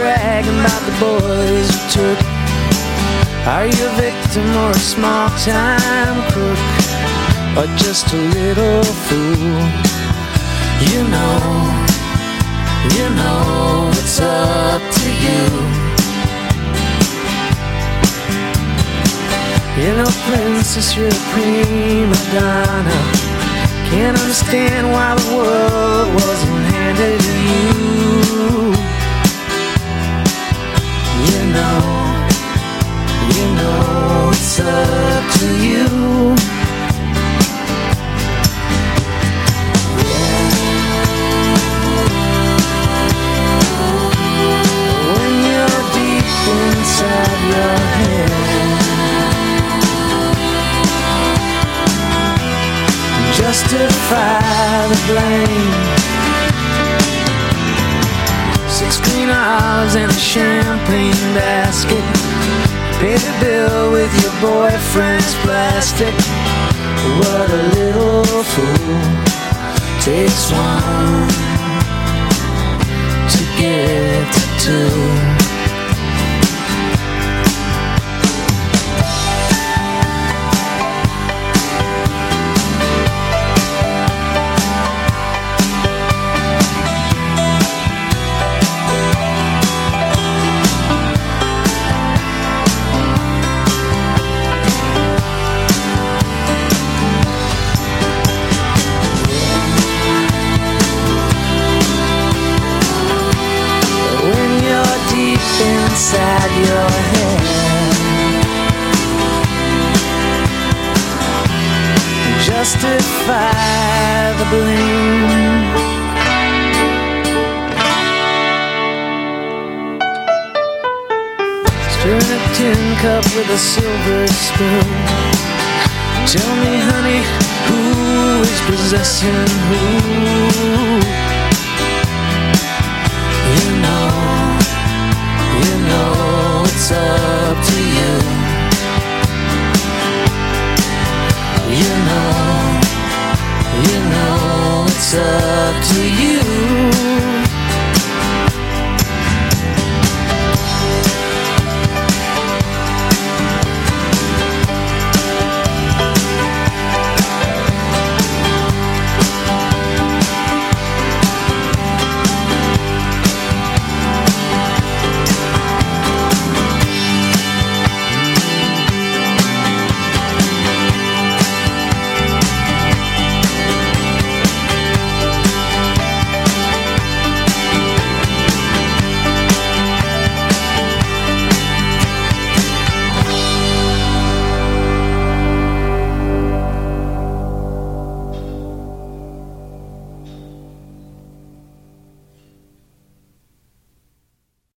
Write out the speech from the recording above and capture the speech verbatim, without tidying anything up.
bragging about the boys you took. Are you a victim or a small-time crook, or just a little fool? You know, you know it's up to you. You know, princess, you're a prima donna. Can't understand why the world wasn't handed to you. You know, you know it's up to you. When you're deep inside your head, justify the blame. Six green olives and a champagne basket. Pay the bill with your boyfriend's plastic. What a little fool. Takes one to get to two. Inside your head, justify the blame. Stirring a tin cup with a silver spoon. Tell me, honey, who is possessing who? You know, you know it's up to you. You know, you know it's up to you.